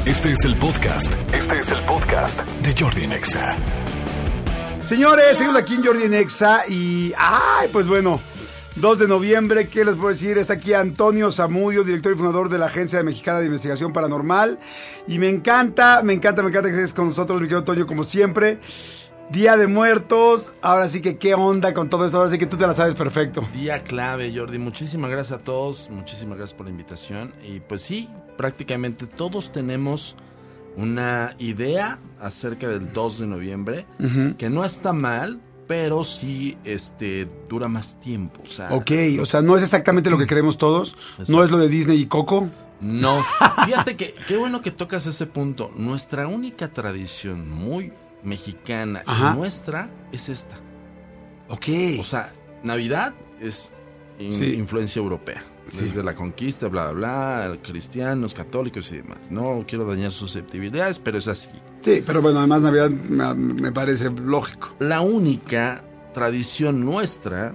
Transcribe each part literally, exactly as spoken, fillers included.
Este es el podcast. Este es el podcast de Jordi en Exa. Señores, seguimos aquí en Jordi en Exa y... ¡Ay! Pues bueno, dos de noviembre, ¿qué les puedo decir? Es aquí Antonio Zamudio, director y fundador de la Agencia Mexicana de Investigación Paranormal. Y me encanta, me encanta, me encanta que estés con nosotros, mi querido Antonio, como siempre. Día de Muertos, ahora sí que qué onda con todo eso, ahora sí que tú te la sabes perfecto. Día clave, Jordi, muchísimas gracias a todos, muchísimas gracias por la invitación. Y pues sí, prácticamente todos tenemos una idea acerca del dos de noviembre, uh-huh. que no está mal, pero sí este, dura más tiempo. O sea, ok, o sea, no es exactamente lo que queremos todos, exacto. No es lo de Disney y Coco. No, fíjate que qué bueno que tocas ese punto. Nuestra única tradición muy mexicana Ajá. y nuestra es esta. Ok. O sea, Navidad es in, sí. influencia europea. Sí. Desde la conquista, bla, bla, bla, cristianos, católicos y demás. No quiero dañar susceptibilidades, pero es así. Sí, pero bueno, además Navidad me, me parece lógico. La única tradición nuestra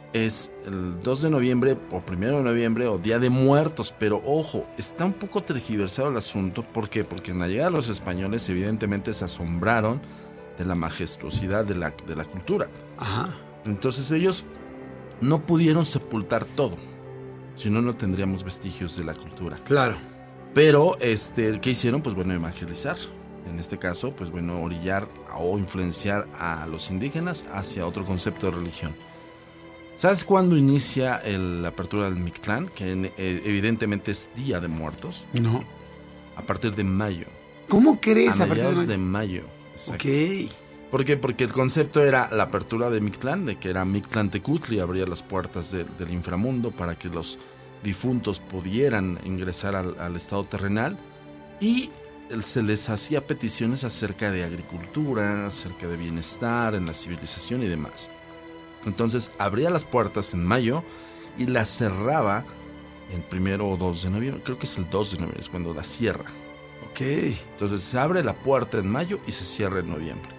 es el dos de noviembre o primero de noviembre o Día de Muertos, pero ojo, está un poco tergiversado el asunto. ¿Por qué? Porque en la llegada de los españoles evidentemente se asombraron de la majestuosidad de la, de la cultura. Ajá. Entonces ellos no pudieron sepultar todo, si no, no tendríamos vestigios de la cultura. Claro. Pero, este, ¿qué hicieron? Pues bueno, evangelizar. En este caso, pues bueno, orillar o influenciar a los indígenas hacia otro concepto de religión. ¿Sabes cuándo inicia el, la apertura del Mictlán? Que en, eh, evidentemente es Día de Muertos. No. A partir de mayo. ¿Cómo crees? A mediados de mayo. Ok. ¿Por qué? Porque el concepto era la apertura de Mictlán, de que era Mictlantecutli, abría las puertas de, del inframundo para que los difuntos pudieran ingresar al, al estado terrenal. Y se les hacía peticiones acerca de agricultura, acerca de bienestar en la civilización y demás. Entonces abría las puertas en mayo y las cerraba el primero o dos de noviembre. Creo que es el dos de noviembre, es cuando la cierra. Ok. Entonces se abre la puerta en mayo y se cierra en noviembre.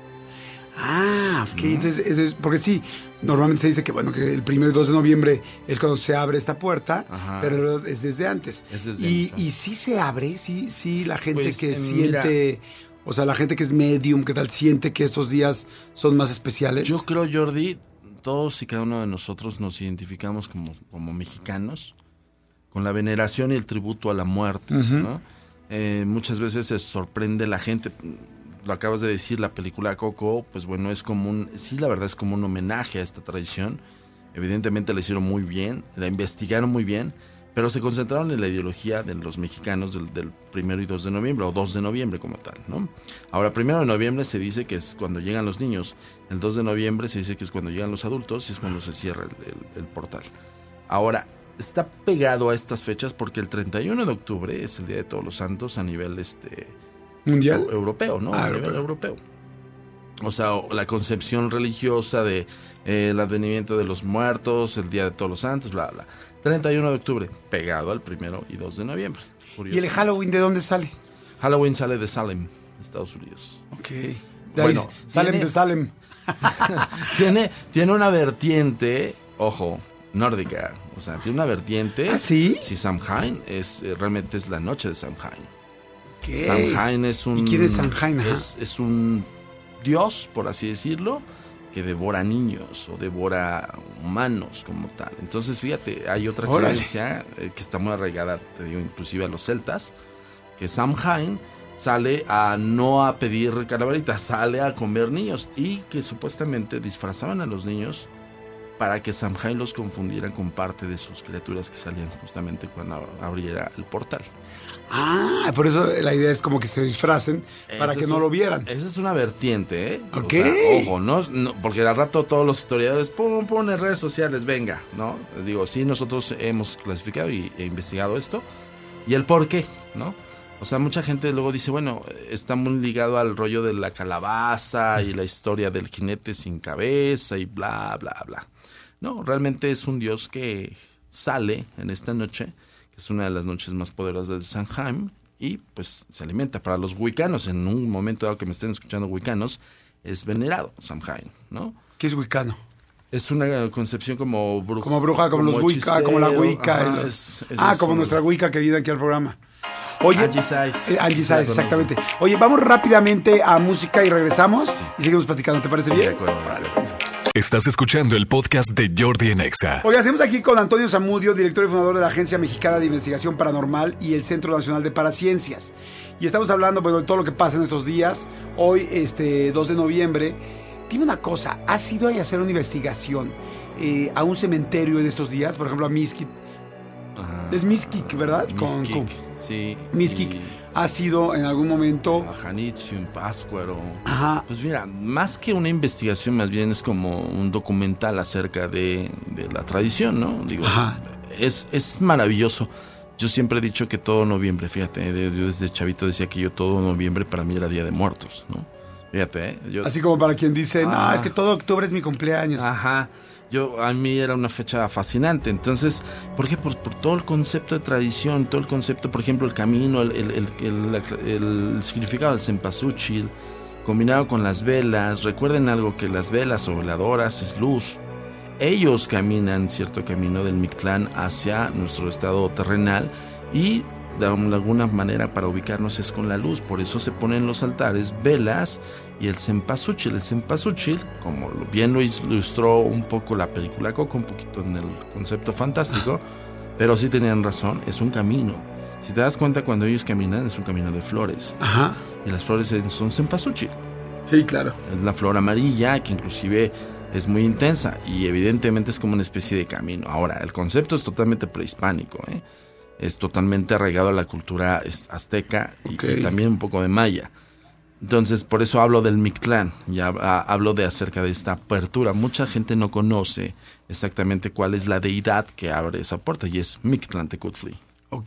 Ah, ok. ¿No? Entonces, entonces, porque sí, normalmente se dice que bueno, que el primero y dos de noviembre es cuando se abre esta puerta, Ajá. pero es desde antes. Es desde y, antes. y sí se abre, sí, sí, la gente pues, que eh, siente... Mira, o sea, la gente que es medium, ¿qué tal? Siente que estos días son más especiales. Yo creo, Jordi, todos y cada uno de nosotros nos identificamos como, como mexicanos con la veneración y el tributo a la muerte, uh-huh. ¿no? Eh, muchas veces se sorprende la gente. Lo acabas de decir, la película Coco, pues bueno, es como un, sí, la verdad es como un homenaje a esta tradición. Evidentemente la hicieron muy bien, la investigaron muy bien, pero se concentraron en la ideología de los mexicanos del, del primero y dos de noviembre, o dos de noviembre como tal, ¿no? Ahora, primero de noviembre se dice que es cuando llegan los niños, el dos de noviembre se dice que es cuando llegan los adultos y es cuando se cierra el, el, el portal. Ahora, está pegado a estas fechas porque el treinta y uno de octubre es el Día de Todos los Santos a nivel este mundial, europeo, ¿no? Ah, a nivel europeo. europeo. O sea, la concepción religiosa de eh, el advenimiento de los muertos, el Día de Todos los Santos, bla, bla. treinta y uno de octubre, pegado al primero y dos de noviembre. ¿Y el Halloween de dónde sale? Halloween sale de Salem, Estados Unidos. Ok. De bueno, ahí, Salem tiene, de Salem. tiene, tiene una vertiente, ojo, nórdica. O sea, tiene una vertiente. ¿Ah, sí? Sí, Samhain es, realmente es la noche de Samhain. ¿Qué? Samhain es un... ¿Y quién es Samhain? Es, es un dios, por así decirlo, que devora niños o devora humanos como tal. Entonces, fíjate, hay otra Órale. creencia eh, que está muy arraigada, te digo, inclusive a los celtas, que Samhain sale a no a pedir calaveritas, sale a comer niños y que supuestamente disfrazaban a los niños para que Samhain los confundiera con parte de sus criaturas que salían justamente cuando abriera el portal. Ah, por eso la idea es como que se disfracen para Esa que es no un, lo vieran. Esa es una vertiente, ¿eh? Ok. O sea, ojo, ¿no? no porque al rato todos los historiadores, pum, pum, en redes sociales, venga, ¿no? Digo, sí, nosotros hemos clasificado y, e investigado esto. Y el por qué, ¿no? O sea, mucha gente luego dice, bueno, está muy ligado al rollo de la calabaza y la historia del jinete sin cabeza y bla, bla, bla. No, realmente es un dios que sale en esta noche, que es una de las noches más poderosas de Samhain, y pues se alimenta. Para los wicanos, en un momento dado que me estén escuchando wicanos, es venerado Samhain, ¿no? ¿Qué es wicano? Es una concepción como bruja. Como bruja, como, como los wicca, como la wicca. Ajá, los... es, es ah, es como una... nuestra wicca que viene aquí al programa. Oye, Angie Size. Eh, Angie Sí, la Size, exactamente. conozco. Oye, vamos rápidamente a música y regresamos Sí. y seguimos platicando. ¿Te parece Sí, bien? de acuerdo. Vale, pues. Estás escuchando el podcast de Jordi en Exa. Oye, hacemos aquí con Antonio Zamudio, director y fundador de la Agencia Mexicana de Investigación Paranormal y el Centro Nacional de Paraciencias. Y estamos hablando, bueno, de todo lo que pasa en estos días. Hoy, este, dos de noviembre. Dime una cosa, ¿has ido ahí a hacer una investigación eh, a un cementerio en estos días? Por ejemplo, a Mixquic. Ajá. Es Mixquic, ¿verdad? Con- Mixquic, con- sí. Mixquic. y ¿Ha sido en algún momento? A Janitzio, en Páscuaro. Ajá. Pues mira, más que una investigación, más bien es como un documental acerca de, de la tradición, ¿no? Digo, Ajá. es, es maravilloso. Yo siempre he dicho que todo noviembre, fíjate, de- yo desde chavito decía que yo todo noviembre para mí era Día de Muertos, ¿no? Fíjate, ¿eh? Yo, Así como para quien dice, no, Ah. es que todo octubre es mi cumpleaños. Ajá. Yo, a mí era una fecha fascinante. Entonces, ¿por qué? Por, por todo el concepto de tradición, todo el concepto, por ejemplo, el camino, el, el, el, el- el significado del cempasúchil, combinado con las velas. Recuerden algo, que las velas o veladoras es luz. Ellos caminan cierto camino del Mictlán hacia nuestro estado terrenal y de alguna manera para ubicarnos es con la luz. Por eso se ponen los altares, velas y el cempasúchil. El cempasúchil, como lo- bien lo ilustró un poco la película Coco, un poquito en el concepto fantástico, pero sí tenían razón, es un camino. Si te das cuenta, cuando ellos caminan es un camino de flores Ajá. y las flores son cempasúchil. Sí, claro. Es la flor amarilla, que inclusive es muy intensa y evidentemente es como una especie de camino. Ahora, el concepto es totalmente prehispánico, ¿eh? Es totalmente arraigado a la cultura es- azteca y, Ok. y también un poco de maya. Entonces, por eso hablo del Mictlán, ya ah, hablo de acerca de esta apertura. Mucha gente no conoce exactamente cuál es la deidad que abre esa puerta y es Mictlantecutli. Ok,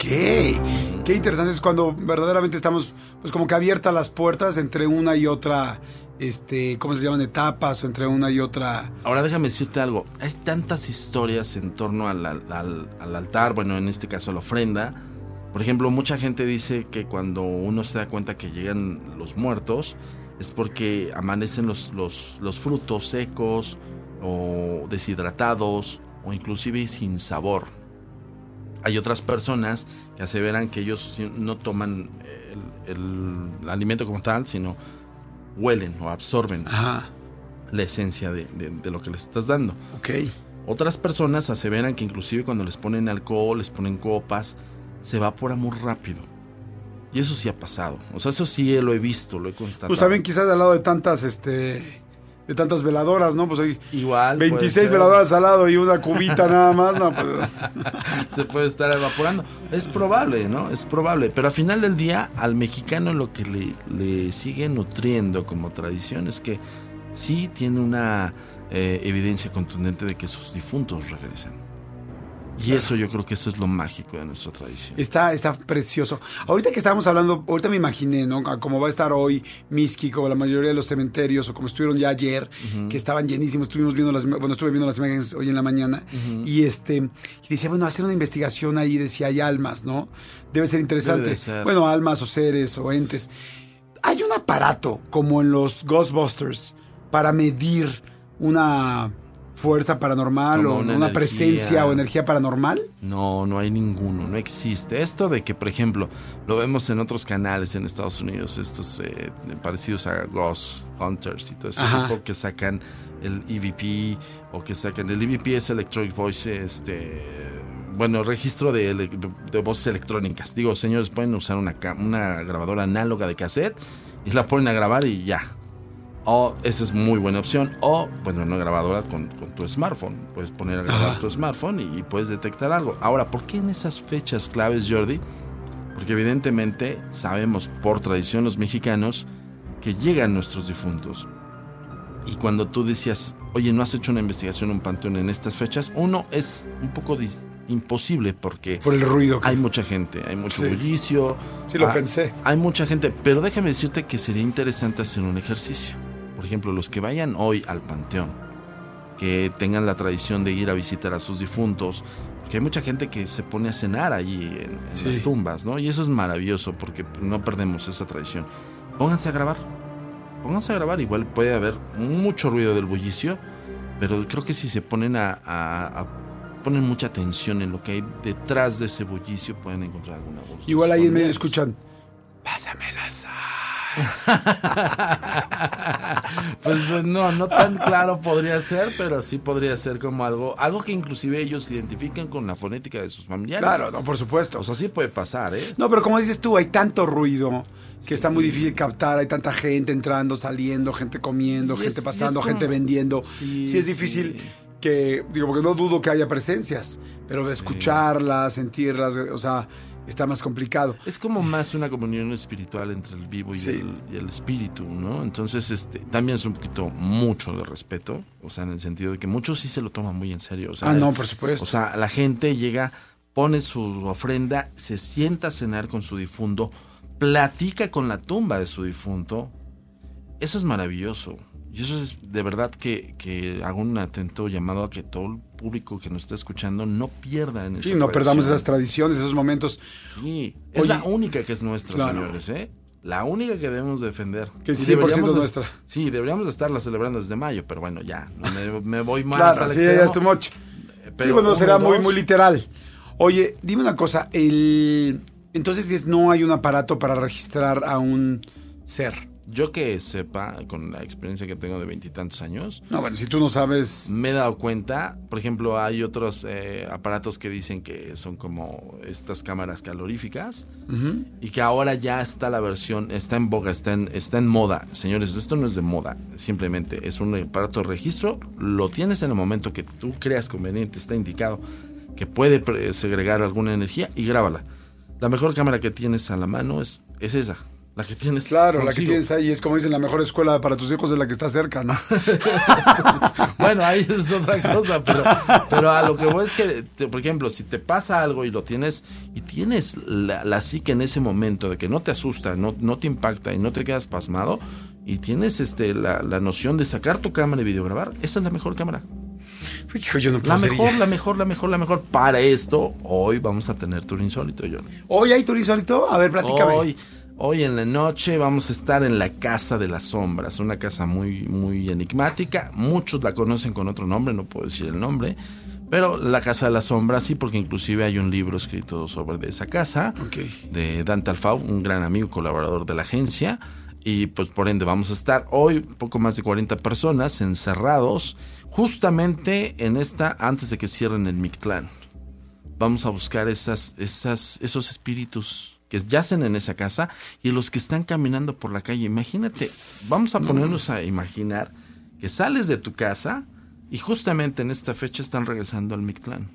qué interesante es cuando verdaderamente estamos pues como que abiertas las puertas entre una y otra, este, ¿cómo se llaman? Etapas o entre una y otra. Ahora déjame decirte algo, hay tantas historias en torno al, al- al- al altar, bueno, en este caso a la ofrenda. Por ejemplo, mucha gente dice que cuando uno se da cuenta que llegan los muertos es porque amanecen los, los, los frutos secos o deshidratados o inclusive sin sabor. Hay otras personas que aseveran que ellos no toman el, el alimento como tal, sino huelen o absorben Ajá, la esencia de, de- de lo que les estás dando. ok. Otras personas aseveran que inclusive cuando les ponen alcohol, les ponen copas, se evapora muy rápido. Y eso sí ha pasado. O sea, eso sí lo he visto, lo he constatado. Pues también quizás al lado de tantas, este, de tantas veladoras, ¿no? Pues hay Igual puede veintiséis ser. veladoras al lado y una cubita nada más, no, pues, Se puede estar evaporando. Es probable, ¿no? Es probable. Pero al final del día, al mexicano lo que le, le sigue nutriendo como tradición es que sí tiene una eh, evidencia contundente de que sus difuntos regresan. Y eso yo creo que eso es lo mágico de nuestra tradición. Está, está precioso. Ahorita que estábamos hablando, ahorita me imaginé, ¿no? A Como va a estar hoy Mixquic o la mayoría de los cementerios, o como estuvieron ya ayer, Ujú. que estaban llenísimos. Estuvimos viendo las, bueno, estuve viendo las imágenes hoy en la mañana. Ujú. Y este, y decía, bueno, hacer una investigación ahí, decía, hay almas, ¿no? Debe ser interesante. Debe de ser. Bueno, almas o seres o entes. Hay un aparato, como en los Ghostbusters, para medir una fuerza paranormal Como o una una energía. presencia o energía paranormal. No, no hay ninguno, no existe. Esto de que, por ejemplo, lo vemos en otros canales en Estados Unidos, estos eh, parecidos a Ghost Hunters y todo ese Ajá. tipo que sacan el E V P o que sacan el E V P es Electronic Voice, este, bueno, registro de, ele- de voces electrónicas. Digo, señores, pueden usar una, ca- una grabadora análoga de cassette y la ponen a grabar y ya. O esa es muy buena opción. O, bueno, una grabadora con, con tu smartphone. Puedes poner a grabar Ajá. tu smartphone y, y puedes detectar algo. Ahora, ¿por qué en esas fechas claves, Jordi? Porque evidentemente sabemos por tradición los mexicanos que llegan nuestros difuntos. Y cuando tú decías, oye, ¿no has hecho una investigación en un panteón en estas fechas? Uno, es un poco dis- imposible porque Por el ruido. que- hay mucha gente, hay mucho Sí. bullicio. Sí, lo Ah, pensé. Hay mucha gente, pero déjame decirte que sería interesante hacer un ejercicio. Por ejemplo, los que vayan hoy al panteón, que tengan la tradición de ir a visitar a sus difuntos, porque hay mucha gente que se pone a cenar allí en, en Sí. las tumbas, ¿no? Y eso es maravilloso porque no perdemos esa tradición. Pónganse a grabar, pónganse a grabar, igual puede haber mucho ruido del bullicio, pero creo que si se ponen a, a- a ponen mucha atención en lo que hay detrás de ese bullicio, pueden encontrar alguna voz. Igual ahí en medio escuchan, pásame la sal. Pues no, no tan claro podría ser, pero sí podría ser como algo, algo que inclusive ellos identifican con la fonética de sus familiares. Claro, no, por supuesto. O sea, sí puede pasar, ¿eh? No, pero como dices tú, hay tanto ruido que sí. está muy difícil captar, hay tanta gente entrando, saliendo, gente comiendo, Y gente es, pasando, es como... gente vendiendo. Sí, sí es difícil sí. que, digo, porque no dudo que haya presencias, pero de escucharlas, sentirlas, o sea, está más complicado. Es como más una comunión espiritual entre el vivo y, sí. el, y el espíritu, ¿no? Entonces, este, también es un poquito mucho de respeto, o sea, en el sentido de que muchos sí se lo toman muy en serio. O sea, ah, no, por supuesto. O sea, la gente llega, pone su ofrenda, se sienta a cenar con su difunto, platica con la tumba de su difunto. Eso es maravilloso. Y eso es de verdad que, que hago un atento llamado a que todo el público que nos está escuchando no pierda en esa Sí, no tradición. perdamos esas tradiciones, esos momentos. Sí, es Oye, la única que es nuestra, claro. señores, ¿eh? La única que debemos defender. Que Y cien por ciento deberíamos de- nuestra. Sí, deberíamos de estarla celebrando desde mayo, pero bueno, ya, no me, me voy más Claro, al sí, extremo. ya es too much. Pero sí, bueno, uno, será muy, dos, muy literal. Oye, dime una cosa, el... entonces es- no hay un aparato para registrar a un ser. Yo que sepa, con la experiencia que tengo de veintitantos años, No, bueno, si tú no sabes... me he dado cuenta, por ejemplo, hay otros eh, aparatos que dicen que son como estas cámaras caloríficas Uh-huh. y que ahora ya está la versión, está en boga, está en, está en moda. Señores, esto no es de moda, simplemente es un aparato de registro, lo tienes en el momento que tú creas conveniente, está indicado que puede pre- segregar alguna energía y grábala. La mejor cámara que tienes a la mano es, es esa. La que tienes Claro, la que consigo. tienes ahí es como dicen, la mejor escuela para tus hijos es la que está cerca, ¿no? Bueno, ahí es otra cosa, pero, pero a lo que voy es que, te- por ejemplo, si te pasa algo y lo tienes, y tienes la, la psique en ese momento de que no te asusta, no, no te impacta y no te quedas pasmado, y tienes este la, la noción de sacar tu cámara y videograbar, esa es la mejor cámara. Hijo, yo no La podría. mejor, la mejor, la mejor, la mejor. Para esto, hoy vamos a tener Tour Insólito, John. ¿Hoy hay Tour Insólito? A ver, platícame. Hoy, hoy en la noche vamos a estar en la Casa de las Sombras, una casa muy, muy enigmática. Muchos la conocen con otro nombre, no puedo decir el nombre, pero la Casa de las Sombras sí, porque inclusive hay un libro escrito sobre de esa casa, Ok. de Dante Alfau, un gran amigo, colaborador de la agencia. Y pues por ende vamos a estar hoy poco más de cuarenta personas encerrados justamente en esta, antes de que cierren el Mictlán. Vamos a buscar esas, esas, esos espíritus que yacen en esa casa y los que están caminando por la calle. Imagínate, vamos a ponernos a imaginar que sales de tu casa y justamente en esta fecha están regresando al Mictlán.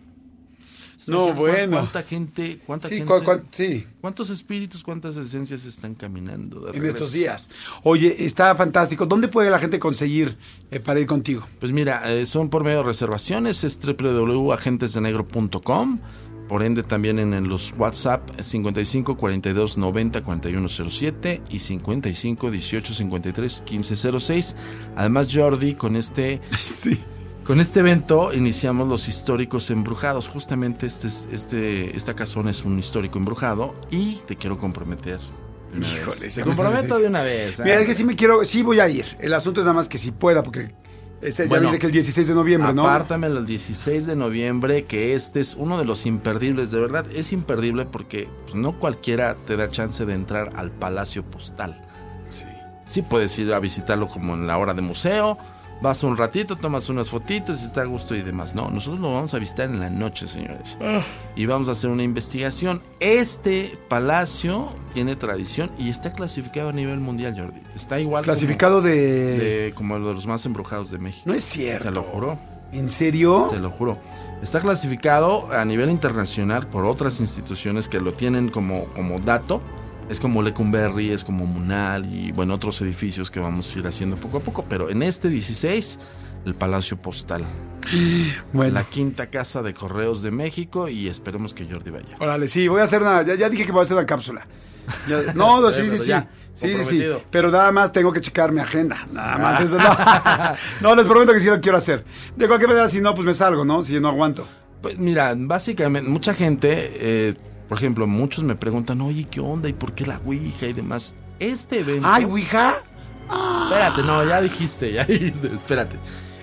No, ¿Cuánta- bueno. ¿Cuánta gente, cuánta Sí, gente, cu- cu- sí, cuántos espíritus, cuántas esencias están caminando de en regreso? estos días. Oye, está fantástico. ¿Dónde puede la gente conseguir eh, para ir contigo? Pues mira, eh, son por medio de reservaciones, es doble u doble u doble u punto agentes de negro punto com, por ende también en, en los WhatsApp cincuenta y cinco, cuarenta y dos, noventa, cuarenta y uno cero siete y cincuenta y cinco, dieciocho, cincuenta y tres, quince cero seis. Además, Jordi, con este... Sí. Con este evento iniciamos los históricos embrujados. Justamente este, es- este, esta casona es un histórico embrujado y te quiero comprometer. de una vez. Híjole, te se me comprometo hace- de una vez. Mira, ¿eh? es que sí me quiero, sí voy a ir. El asunto es nada más que si pueda, porque ese, Bueno, ya viste que el dieciséis de noviembre, ¿no? Apártamelo el dieciséis de noviembre, que este es uno de los imperdibles. De verdad, es imperdible porque pues, no cualquiera te da chance de entrar al Palacio Postal. Sí. Sí puedes ir a visitarlo como en la hora de museo. Vas un ratito, tomas unas fotitos, está a gusto y demás. No, nosotros lo vamos a visitar en la noche, señores. Y vamos a hacer una investigación. Este palacio tiene tradición y está clasificado a nivel mundial, Jordi. Está igual Clasificado como, de... de como de los más embrujados de México. No es cierto. Te lo juro. ¿En serio? Te lo juro. Está clasificado a nivel internacional por otras instituciones que lo tienen como, como dato. Es como Lecumberri, es como Munal y bueno, otros edificios que vamos a ir haciendo poco a poco. Pero en este dieciséis, el Palacio Postal. Bueno. La quinta casa de correos de México y esperemos que Jordi vaya. Órale, sí, voy a hacer una... Ya, ya dije que voy a hacer una cápsula. Ya- no, no, sí, sí, Pero sí. ya, Sí, sí, sí. comprometido. Pero nada más tengo que checar mi agenda. Nada más eso. No, no les prometo que sí lo quiero hacer. De cualquier manera, si no, pues me salgo, ¿no? Si no aguanto. Pues mira, básicamente, mucha gente, eh, por ejemplo, muchos me preguntan, oye, ¿qué onda? ¿Y por qué la Ouija y demás? Este evento... ¡Ay, Ouija! Espérate, no, ya dijiste, ya dijiste, espérate.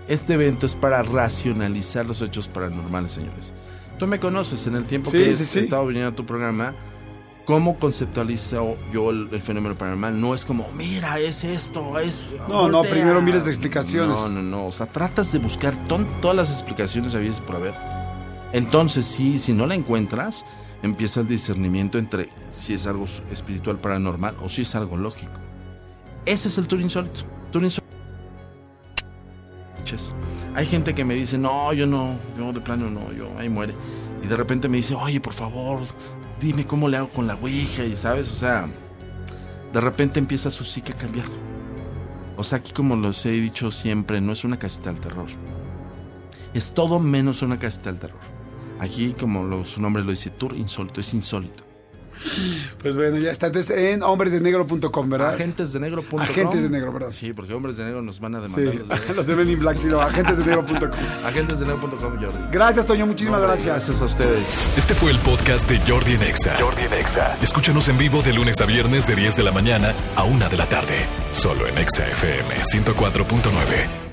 Este evento es para racionalizar los hechos paranormales, señores. Tú me conoces en el tiempo sí, que sí, he sí. estado viniendo a tu programa. ¿Cómo conceptualizo yo el, el fenómeno paranormal? No es como, mira, es esto, es... No, voltea. no, primero miles de explicaciones. No, no, no. O sea, tratas de buscar ton, todas las explicaciones habidas por haber. Entonces, sí, si no la encuentras, empieza el discernimiento entre si es algo espiritual paranormal o si es algo lógico. Ese es el tour insólito. Tour insólito. Hay gente que me dice, no, yo no, yo de plano no, yo ahí muere. Y de repente me dice, oye, por favor, dime cómo le hago con la ouija, y sabes, o sea, de repente empieza su psique a cambiar. O sea, aquí como los he dicho siempre, no es una casita del terror. Es todo menos una casita del terror. Aquí, como lo, su nombre lo dice, tour insólito, es insólito. Pues bueno, ya está. Entonces, en hombres de negro punto com, ¿verdad? agentes de negro punto com. Agentes de negro, ¿verdad? Sí, porque Hombres de Negro nos van a demandar. Sí, Los, de... los de Men in Black, sí, no, agentes de negro punto com. agentes de negro punto com, Jordi. Gracias, Toño, muchísimas No, gracias. Gracias a ustedes. Este fue el podcast de Jordi en Exa. Jordi en Exa. Escúchanos en vivo de lunes a viernes de diez de la mañana a una de la tarde. Solo en Exa F M ciento cuatro punto nueve.